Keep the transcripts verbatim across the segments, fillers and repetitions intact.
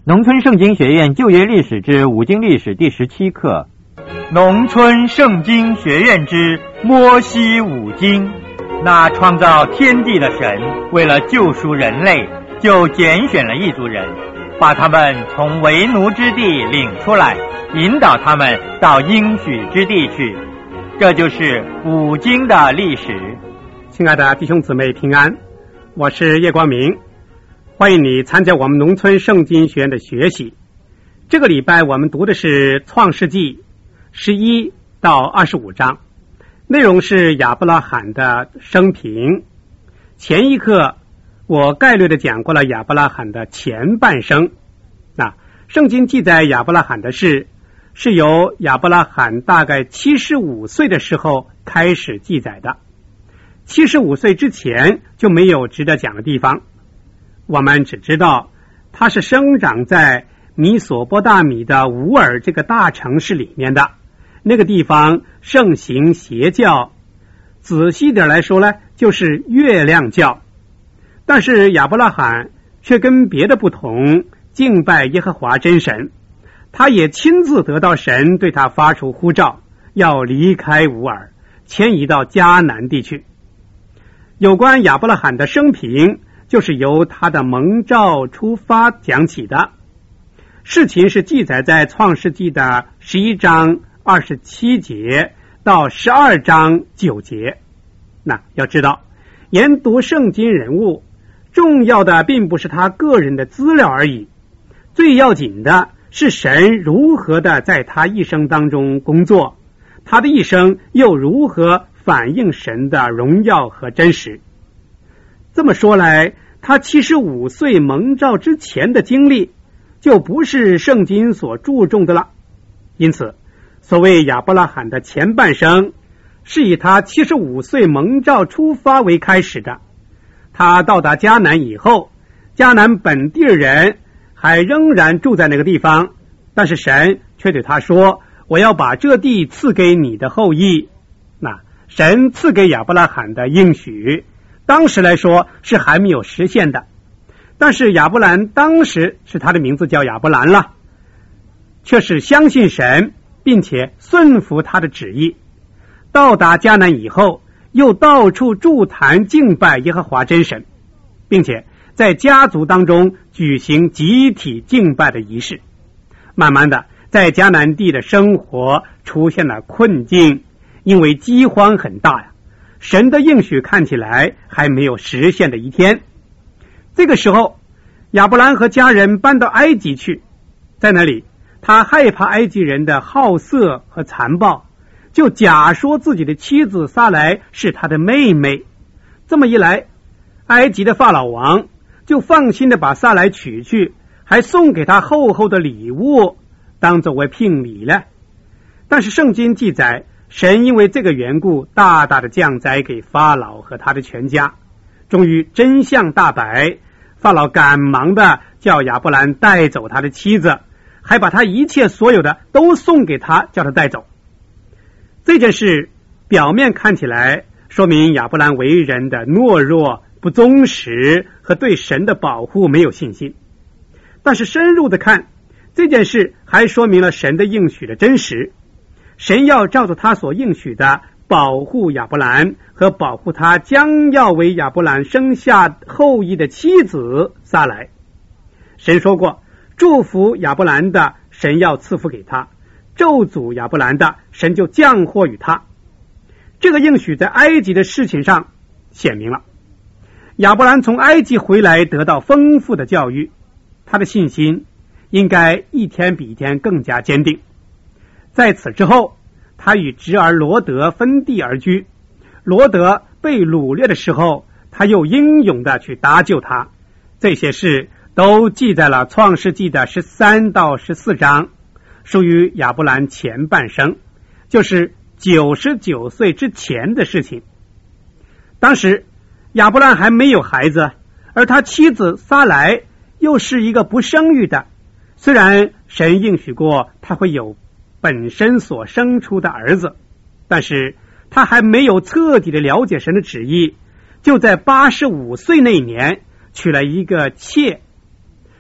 农村圣经学院旧约历史之五经历史第十七课，农村圣经学院之摩西五经。那创造天地的神，为了救赎人类，就拣选了一族人，把他们从为奴之地领出来，引导他们到应许之地去。这就是五经的历史。 亲爱的弟兄姊妹平安，我是叶光明，欢迎你参加我们农村圣经学院的学习。这个礼拜我们读的是创世纪十一到二十五章，内容是亚伯拉罕的生平。前一课我概略的讲过了亚伯拉罕的前半生。那圣经记载亚伯拉罕的事，是由亚伯拉罕大概七十五岁的时候开始记载的。七十五岁之前就没有值得讲的地方，我们只知道他是生长在米索波大米的乌尔这个大城市里面的，那个地方盛行邪教，仔细点来说呢，就是月亮教。但是亚伯拉罕却跟别的不同，敬拜耶和华真神，他也亲自得到神对他发出呼召，要离开乌尔，迁移到迦南地区。有关亚伯拉罕的生平，就是由他的蒙召出发讲起的。事情是记载在创世纪的十一章二十七节到十二章九节。那要知道，研读圣经人物，重要的并不是他个人的资料而已，最要紧的是神如何的在他一生当中工作，他的一生又如何反映神的荣耀和真实。这么说来，他七十五岁蒙召之前的经历就不是圣经所注重的了。因此所谓亚伯拉罕的前半生，是以他七十五岁蒙召出发为开始的。他到达迦南以后，迦南本地人还仍然住在那个地方，但是神却对他说，我要把这地赐给你的后裔。那神赐给亚伯拉罕的应许，当时来说是还没有实现的，但是亚伯兰当时是他的名字叫亚伯兰了，却是相信神并且顺服他的旨意。到达迦南以后，又到处筑坛敬拜耶和华真神，并且在家族当中举行集体敬拜的仪式。慢慢的，在迦南地的生活出现了困境，因为饥荒很大呀，神的应许看起来还没有实现的一天。这个时候，亚伯兰和家人搬到埃及去，在那里他害怕埃及人的好色和残暴，就假说自己的妻子撒莱是他的妹妹。这么一来，埃及的法老王就放心的把撒莱娶去，还送给他厚厚的礼物，当作为聘礼了。但是圣经记载，神因为这个缘故大大的降灾给法老和他的全家。终于真相大白，法老赶忙的叫亚伯兰带走他的妻子，还把他一切所有的都送给他，叫他带走。这件事表面看起来说明亚伯兰为人的懦弱、不忠实和对神的保护没有信心，但是深入的看，这件事还说明了神的应许的真实。神要照着他所应许的保护亚伯兰和保护他将要为亚伯兰生下后裔的妻子撒莱。神说过，祝福亚伯兰的神要赐福给他，咒诅亚伯兰的神就降祸于他。这个应许在埃及的事情上显明了。亚伯兰从埃及回来得到丰富的教育，他的信心应该一天比一天更加坚定。在此之后，他与侄儿罗德分地而居。罗德被掳掠的时候，他又英勇的去搭救他。这些事都记在了创世纪的十三到十四章，属于亚伯兰前半生，就是九十九岁之前的事情。当时亚伯兰还没有孩子，而他妻子撒莱又是一个不生育的。虽然神应许过他会有本身所生出的儿子，但是他还没有彻底的了解神的旨意，就在八十五岁那年娶了一个妾。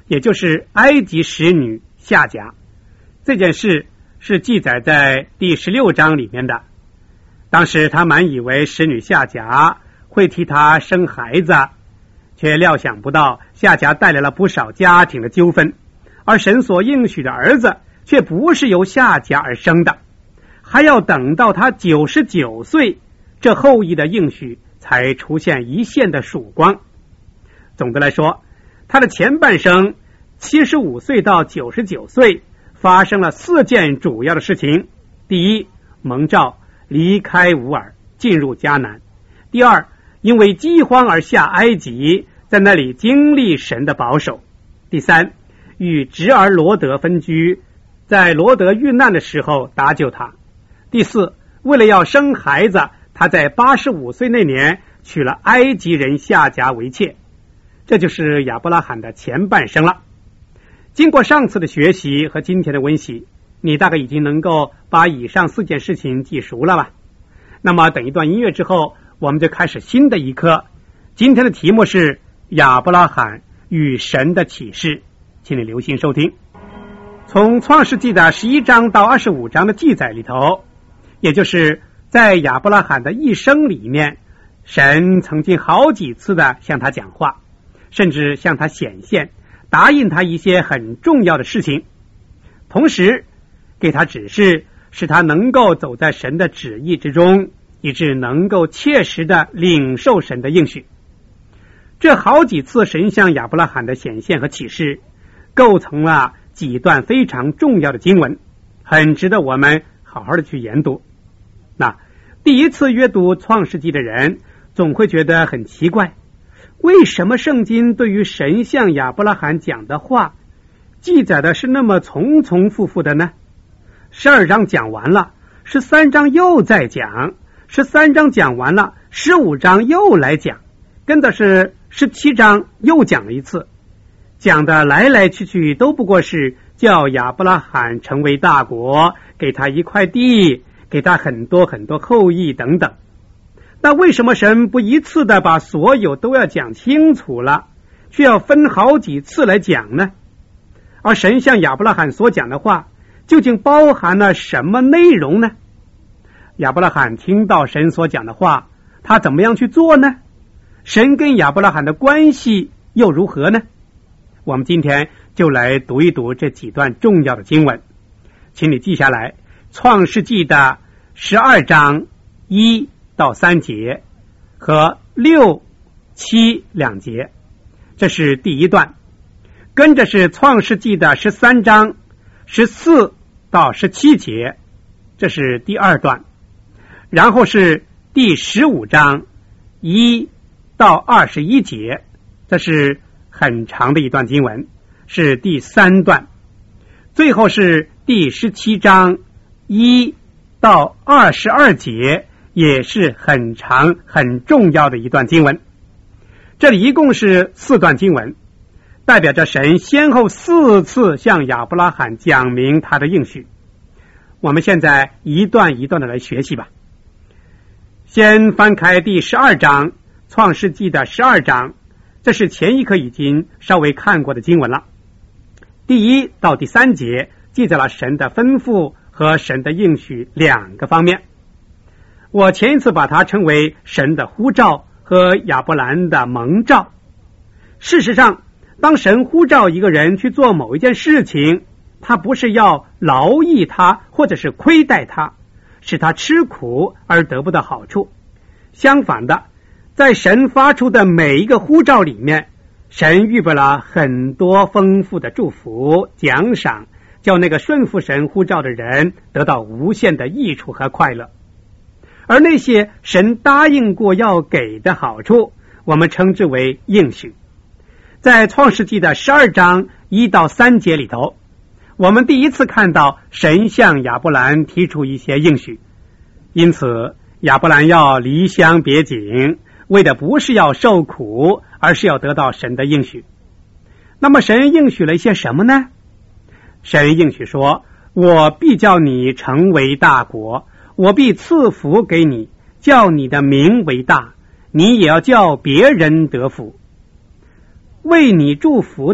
也就是埃及使女夏甲。这件事是记载在第十六章里面的。当时他满以为使女夏甲会替他生孩子，却料想不到夏甲带来了不少家庭的纠纷，而神所应许的儿子却不是由夏甲而生的，还要等到他九十九岁，这后裔的应许才出现一线的曙光。总的来说，他的前半生七十五岁到九十九岁发生了四件主要的事情。第一，蒙召离开乌尔进入迦南。第二，因为饥荒而下埃及，在那里经历神的保守。第三，与侄儿罗德分居，在罗德遇难的时候搭救他。第四，为了要生孩子，他在八十五岁那年娶了埃及人夏甲为妾。这就是亚伯拉罕的前半生了。经过上次的学习和今天的温习，你大概已经能够把以上四件事情记熟了吧？那么等一段音乐之后，我们就开始新的一课。今天的题目是亚伯拉罕与神的启示，请你留心收听。从创世纪的十一章到二十五章的记载里头，也就是在亚伯拉罕的一生里面，神曾经好几次的向他讲话，甚至向他显现，答应他一些很重要的事情，同时给他指示，使他能够走在神的旨意之中，以致能够切实的领受神的应许。这好几次神向亚伯拉罕的显现和启示，构成了几段非常重要的经文，很值得我们好好的去研读。那第一次阅读创世纪的人总会觉得很奇怪，为什么圣经对于神向亚伯拉罕讲的话记载的是那么重重复复的呢？十二章讲完了，十三章又再讲，十三章讲完了，十五章又来讲，跟的是十七章又讲了一次，讲的来来去去都不过是叫亚伯拉罕成为大国，给他一块地，给他很多很多后裔等等。那为什么神不一次的把所有都要讲清楚了，却要分好几次来讲呢？而神向亚伯拉罕所讲的话究竟包含了什么内容呢？亚伯拉罕听到神所讲的话，他怎么样去做呢？神跟亚伯拉罕的关系又如何呢？我们今天就来读一读这几段重要的经文，请你记下来。创世纪的十二章一到三节和六七两节，这是第一段。跟着是创世纪的十三章十四到十七节，这是第二段。然后是第十五章一到二十一节，这是很长的一段经文，是第三段。最后是第十七章一到二十二节，也是很长很重要的一段经文。这里一共是四段经文，代表着神先后四次向亚伯拉罕讲明他的应许。我们现在一段一段的来学习吧。先翻开第十二章，创世纪的十二章，这是前一课已经稍微看过的经文了。第一到第三节记载了神的吩咐和神的应许两个方面。我前一次把它称为神的呼召和亚伯兰的蒙召。事实上，当神呼召一个人去做某一件事情，他不是要劳役他或者是亏待他，使他吃苦而得不到好处。相反的，在神发出的每一个呼召里面，神预备了很多丰富的祝福奖赏，叫那个顺服神呼召的人得到无限的益处和快乐。而那些神答应过要给的好处，我们称之为应许。在创世纪的十二章一到三节里头，我们第一次看到神向亚伯兰提出一些应许。因此亚伯兰要离乡别井，为的不是要受苦，而是要得到神的应许。那么神应许了一些什么呢？神应许说，我必叫你成为大国，我必赐福给你，叫你的名为大，你也要叫别人得福。为你祝福的，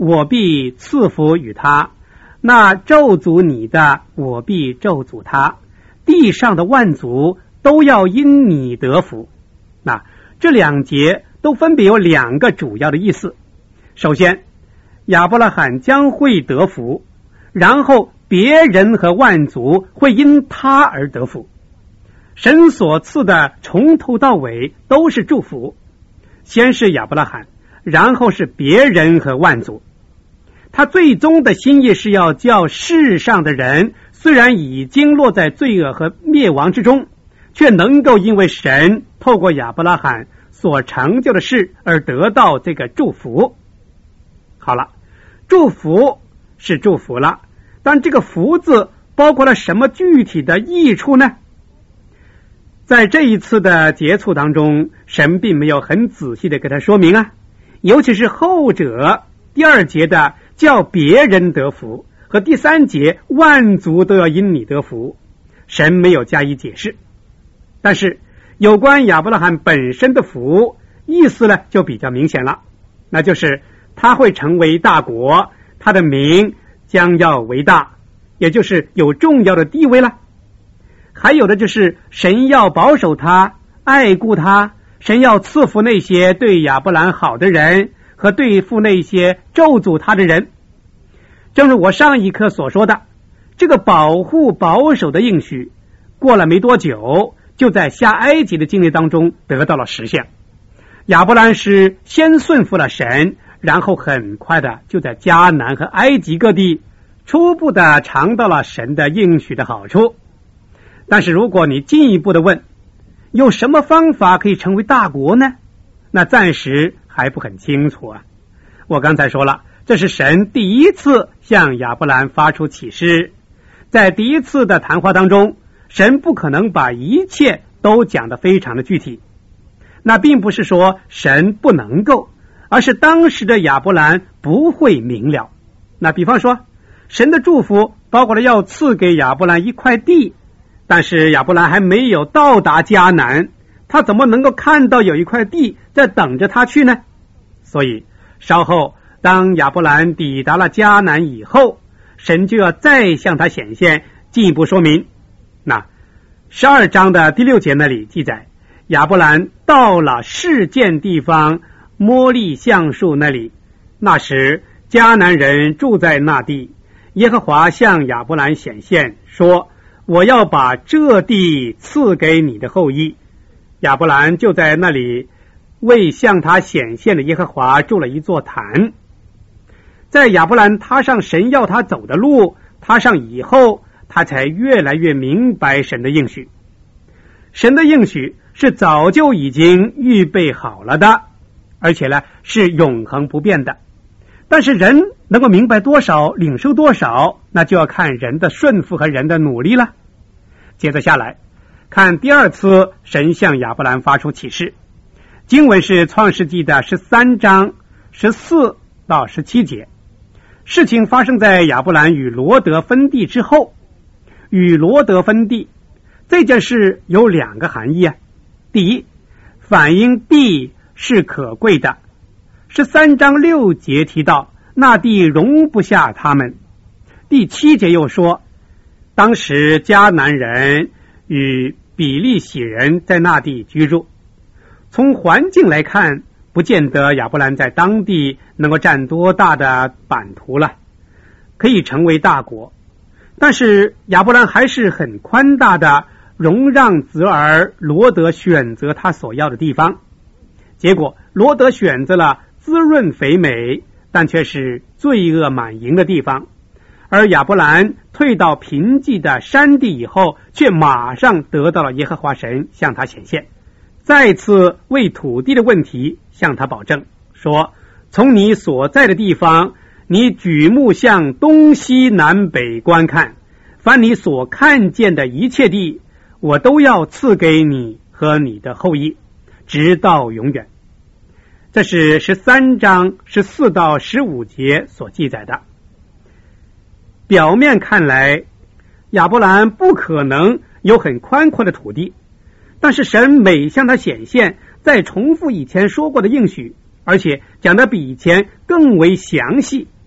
我必赐福与他；那咒诅你的，我必咒诅他。地上的万族都要因你得福。那这两节都分别有两个主要的意思。首先，亚伯拉罕将会得福，然后别人和万族会因他而得福。神所赐的从头到尾都是祝福，先是亚伯拉罕，然后是别人和万族。他最终的心意是要叫世上的人虽然已经落在罪恶和灭亡之中，却能够因为神透过亚伯拉罕所成就的事而得到这个祝福。好了，祝福是祝福了，但这个福字包括了什么具体的益处呢？在这一次的接触当中，神并没有很仔细的给他说明啊，尤其是后者第二节的叫别人得福和第三节万族都要因你得福，神没有加以解释。但是有关亚伯拉罕本身的福，意思呢就比较明显了，那就是他会成为大国，他的名将要为大，也就是有重要的地位了。还有的就是神要保守他，爱顾他，神要赐福那些对亚伯兰好的人和对付那些咒诅他的人。正如我上一课所说的，这个保护保守的应许过了没多久，就在下埃及的经历当中得到了实现。亚伯兰是先顺服了神，然后很快的就在迦南和埃及各地初步的尝到了神的应许的好处。但是如果你进一步的问，有什么方法可以成为大国呢？那暂时还不很清楚啊。我刚才说了，这是神第一次向亚伯兰发出启示，在第一次的谈话当中，神不可能把一切都讲得非常的具体。那并不是说神不能够，而是当时的亚伯兰不会明了。那比方说，神的祝福包括了要赐给亚伯兰一块地，但是亚伯兰还没有到达迦南，他怎么能够看到有一块地在等着他去呢？所以稍后当亚伯兰抵达了迦南以后，神就要再向他显现，进一步说明。那十二章的第六节那里记载，亚伯兰到了示剑地方摩利橡树那里，那时迦南人住在那地，耶和华向亚伯兰显现说，我要把这地赐给你的后裔。亚伯兰就在那里为向他显现的耶和华筑了一座坛。在亚伯兰踏上神要他走的路，踏上以后，他才越来越明白神的应许。神的应许是早就已经预备好了的，而且呢是永恒不变的。但是人能够明白多少，领受多少，那就要看人的顺服和人的努力了。接着下来看第二次神向亚伯兰发出启示，经文是创世纪的十三章十四到十七节。事情发生在亚伯兰与罗德分地之后。与罗德分地这件事有两个含义啊。第一，反映地是可贵的，十三章六节提到那地容不下他们。第七节又说，当时迦南人与比利洗人在那地居住。从环境来看，不见得亚伯兰在当地能够占多大的版图了，可以成为大国。但是亚伯兰还是很宽大的，容让子儿罗德选择他所要的地方。结果罗德选择了滋润肥美但却是罪恶满盈的地方，而亚伯兰退到贫瘠的山地以后，却马上得到了耶和华神向他显现，再次为土地的问题向他保证说，从你所在的地方，你举目向东西南北观看，凡你所看见的一切地，我都要赐给你和你的后裔，直到永远。这是十三章十四到十五节所记载的。表面看来，亚伯兰不可能有很宽阔的土地，但是神每向他显现，再重复以前说过的应许，而且讲得比以前更为详细，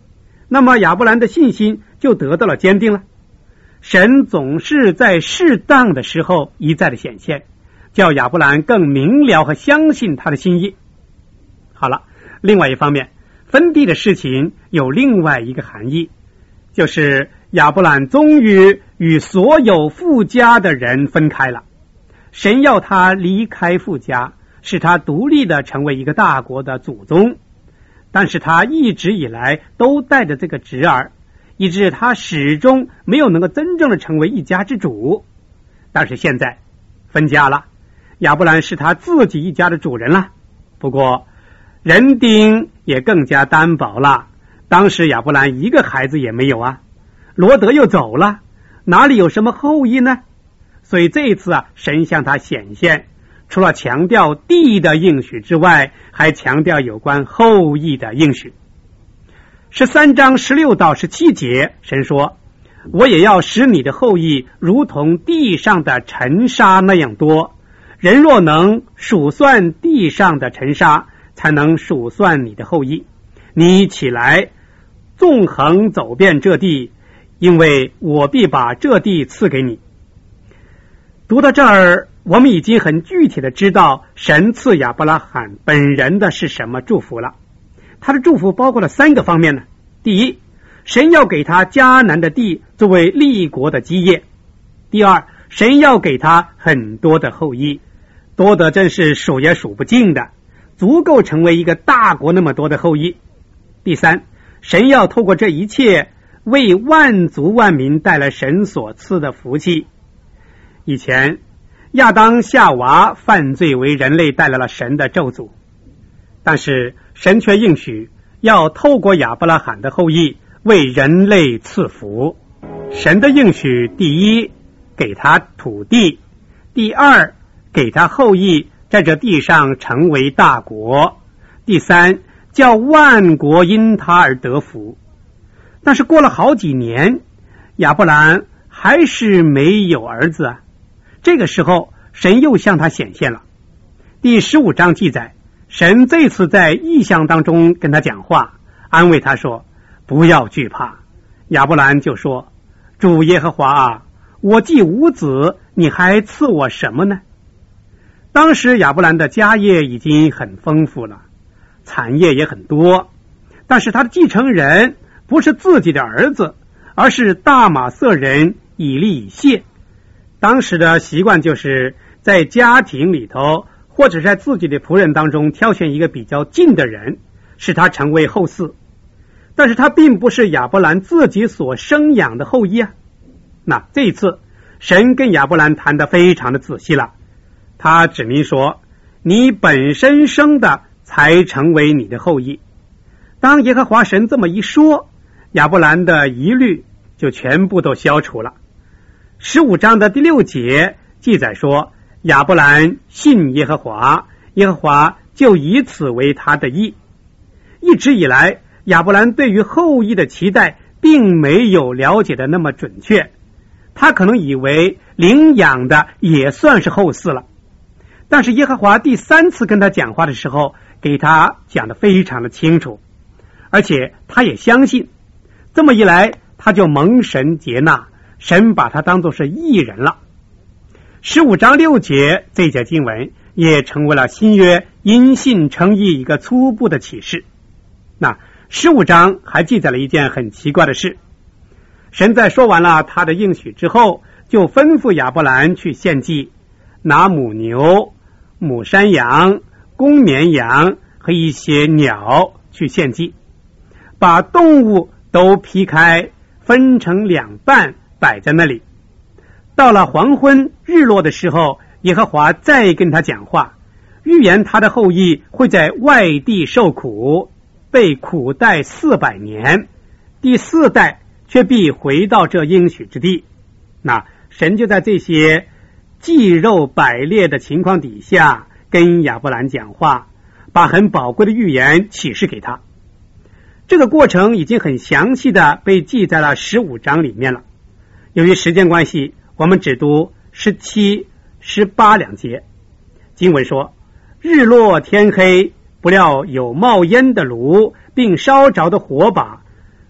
那么亚伯兰的信心就得到了坚定了。神总是在适当的时候一再的显现，叫亚伯兰更明了和相信他的心意。好了，另外一方面，分地的事情有另外一个含义，就是亚伯兰终于与所有父家的人分开了。神要他离开父家，使他独立的成为一个大国的祖宗，但是他一直以来都带着这个侄儿，以致他始终没有能够真正的成为一家之主。但是现在分家了，亚伯兰是他自己一家的主人了。不过人丁也更加单薄了，当时亚伯兰一个孩子也没有啊，罗德又走了，哪里有什么后裔呢？所以这一次啊，神向他显现，除了强调地的应许之外，还强调有关后裔的应许。十三章十六到十七节，神说，我也要使你的后裔如同地上的尘沙那样多，人若能数算地上的尘沙，才能数算你的后裔。你起来纵横走遍这地，因为我必把这地赐给你。读到这儿，我们已经很具体的知道神赐亚伯拉罕本人的是什么祝福了。他的祝福包括了三个方面呢。第一，神要给他迦南的地作为立国的基业。第二，神要给他很多的后裔，多得真是数也数不尽的，足够成为一个大国那么多的后裔。第三，神要透过这一切为万族万民带来神所赐的福气。以前亚当夏娃犯罪为人类带来了神的咒诅，但是神却应许要透过亚伯拉罕的后裔为人类赐福。神的应许，第一，给他土地；第二，给他后裔在这地上成为大国；第三，叫万国因他而得福。但是过了好几年，亚伯兰还是没有儿子啊。这个时候神又向他显现了。第十五章记载，神这次在异象当中跟他讲话，安慰他说，不要惧怕。亚伯兰就说，主耶和华啊，我既无子，你还赐我什么呢？当时亚伯兰的家业已经很丰富了，产业也很多，但是他的继承人不是自己的儿子，而是大马色人以利以谢。当时的习惯就是在家庭里头或者在自己的仆人当中挑选一个比较近的人，使他成为后嗣。但是他并不是亚伯兰自己所生养的后裔啊。那这一次神跟亚伯兰谈得非常的仔细了，他指明说，你本身生的才成为你的后裔。当耶和华神这么一说，亚伯兰的疑虑就全部都消除了。十五章的第六节记载说，亚伯兰信耶和华，耶和华就以此为他的义。一直以来，亚伯兰对于后裔的期待并没有了解的那么准确，他可能以为领养的也算是后嗣了。但是耶和华第三次跟他讲话的时候，给他讲得非常的清楚，而且他也相信。这么一来，他就蒙神接纳，神把他当作是义人了。十五章六节这节经文也成为了新约因信称义一个初步的启示。那十五章还记载了一件很奇怪的事，神在说完了他的应许之后，就吩咐亚伯兰去献祭，拿母牛、母山羊、公绵羊和一些鸟去献祭，把动物都劈开，分成两半摆在那里。到了黄昏日落的时候，耶和华再跟他讲话，预言他的后裔会在外地受苦，被苦待四百年，第四代却必回到这应许之地。那神就在这些祭肉摆列的情况底下跟亚伯兰讲话，把很宝贵的预言启示给他。这个过程已经很详细的被记在了十五章里面了。由于时间关系，我们只读十七、十八两节。经文说，日落天黑，不料有冒烟的炉，并烧着的火把，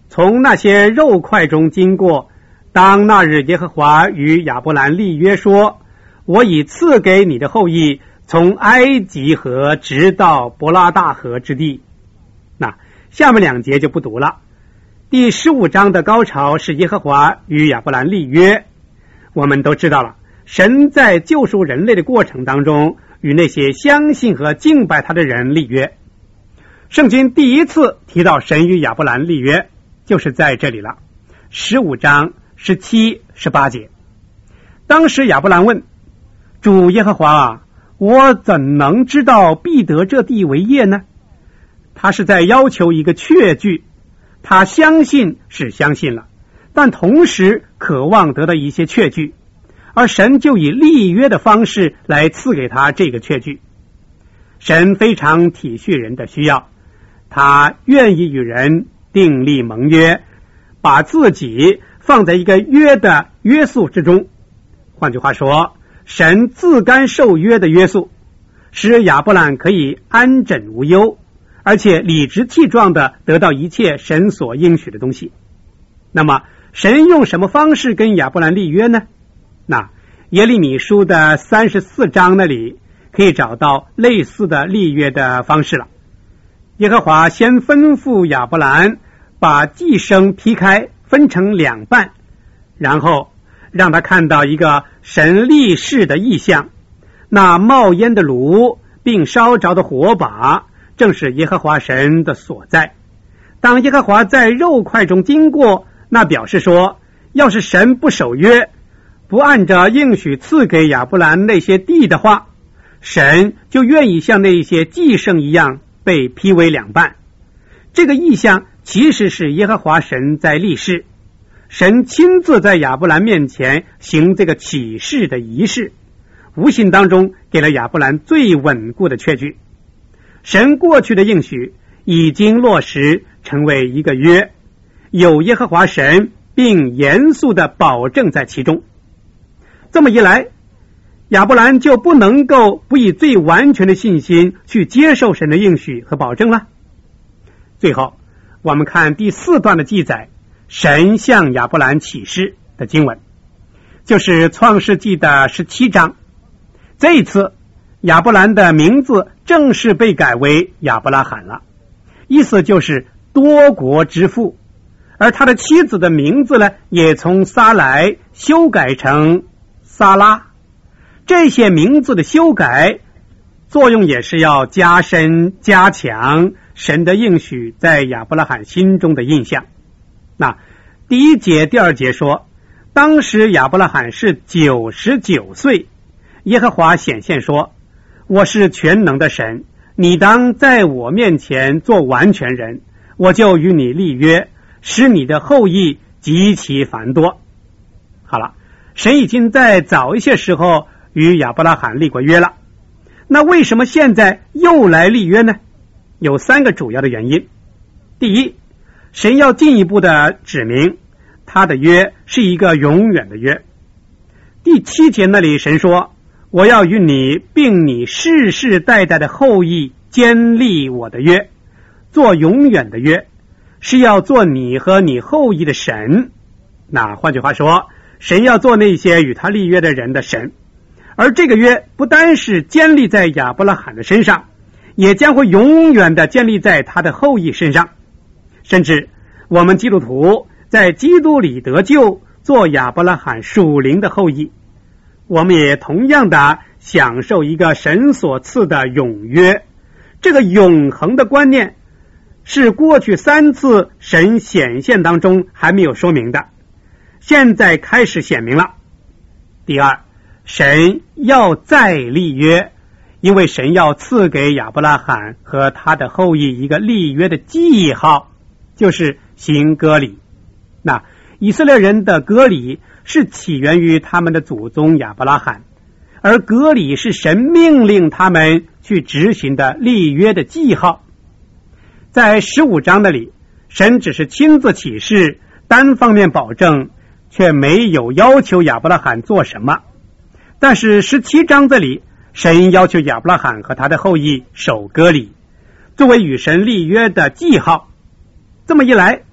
从那些肉块中经过，当那日耶和华与亚伯兰立约说，我已赐给你的后裔从埃及河直到伯拉大河之地。那下面两节就不读了。第十五章的高潮是耶和华与亚伯兰立约。我们都知道了，神在救赎人类的过程当中与那些相信和敬拜他的人立约。圣经第一次提到神与亚伯兰立约就是在这里了，十五章十七、十八节。当时亚伯兰问主耶和华啊，我怎能知道必得这地为业呢？他是在要求一个确据，他相信是相信了，但同时渴望得到一些确据，而神就以立约的方式来赐给他这个确据。神非常体恤人的需要，他愿意与人订立盟约，把自己放在一个约的约束之中。换句话说，神自甘受约的约束，使亚伯兰可以安枕无忧，而且理直气壮地得到一切神所应许的东西。那么神用什么方式跟亚伯兰立约呢？那耶利米书的三十四章那里可以找到类似的立约的方式了。耶和华先吩咐亚伯兰把祭牲劈开，分成两半，然后让他看到一个神立誓的异象，那冒烟的炉并烧着的火把正是耶和华神的所在。当耶和华在肉块中经过，那表示说，要是神不守约，不按着应许赐给亚伯兰那些地的话，神就愿意像那些祭牲一样被劈为两半。这个意象其实是耶和华神在立誓，神亲自在亚伯兰面前行这个启示的仪式，无形当中给了亚伯兰最稳固的确据。神过去的应许已经落实成为一个约，有耶和华神并严肃的保证在其中。这么一来，亚伯兰就不能够不以最完全的信心去接受神的应许和保证了。最后我们看第四段的记载，神向亚伯兰启示的经文，就是创世纪的十七章。这一次亚伯兰的名字正式被改为亚伯拉罕了，意思就是多国之父，而他的妻子的名字呢，也从撒莱修改成撒拉。这些名字的修改作用也是要加深加强神的应许在亚伯拉罕心中的印象。那第一节第二节说，当时亚伯拉罕是九十九岁，耶和华显现说，我是全能的神，你当在我面前做完全人，我就与你立约，使你的后裔极其繁多。好了，神已经在早一些时候与亚伯拉罕立过约了，那为什么现在又来立约呢？有三个主要的原因。第一，神要进一步的指明他的约是一个永远的约。第七节那里神说，我要与你并你世世代代的后裔坚立我的约，做永远的约，是要做你和你后裔的神。那换句话说，神要做那些与他立约的人的神，而这个约不单是建立在亚伯拉罕的身上，也将会永远的建立在他的后裔身上。甚至我们基督徒在基督里得救，做亚伯拉罕属灵的后裔，我们也同样的享受一个神所赐的永约。这个永恒的观念是过去三次神显现当中还没有说明的，现在开始显明了。第二，神要再立约，因为神要赐给亚伯拉罕和他的后裔一个立约的记号，就是行割礼。那以色列人的割礼是起源于他们的祖宗亚伯拉罕，而割礼是神命令他们去执行的立约的记号。在十五章那里，神只是亲自启示，单方面保证，却没有要求亚伯拉罕做什么。但是十七章这里，神要求亚伯拉罕和他的后裔守割礼，作为与神立约的记号。这么一来，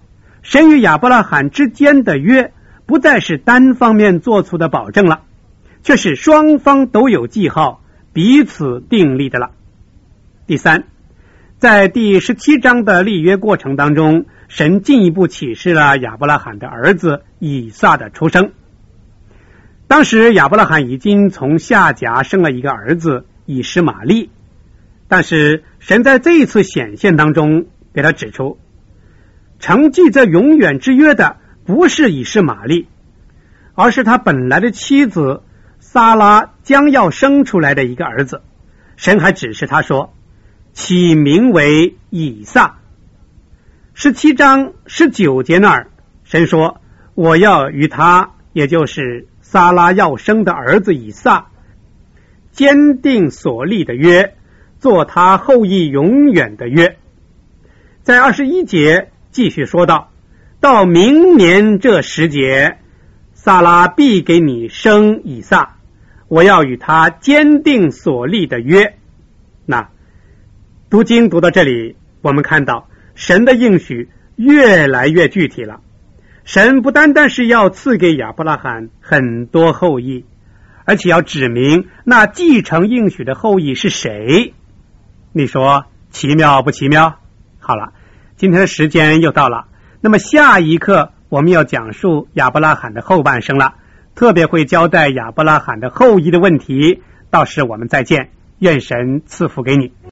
神与亚伯拉罕之间的约不再是单方面做出的保证了，却是双方都有记号，彼此订立的了。第三，在第十七章的立约过程当中，神进一步启示了亚伯拉罕的儿子以撒的出生。当时亚伯拉罕已经从夏甲生了一个儿子以实玛利，但是神在这一次显现当中给他指出，承继这永远之约的不是以实玛利，而是他本来的妻子撒拉将要生出来的一个儿子。神还指示他说，起名为以撒。十七章十九节那儿，神说，我要与他，也就是撒拉要生的儿子以撒，坚定所立的约，做他后裔永远的约。在二十一节继续说道，到明年这时节，撒拉必给你生以撒，我要与他坚定所立的约。那读经读到这里，我们看到神的应许越来越具体了。神不单单是要赐给亚伯拉罕很多后裔，而且要指明那继承应许的后裔是谁。你说奇妙不奇妙？好了，今天的时间又到了，那么下一课我们要讲述亚伯拉罕的后半生了，特别会交代亚伯拉罕的后裔的问题。到时我们再见，愿神赐福给你。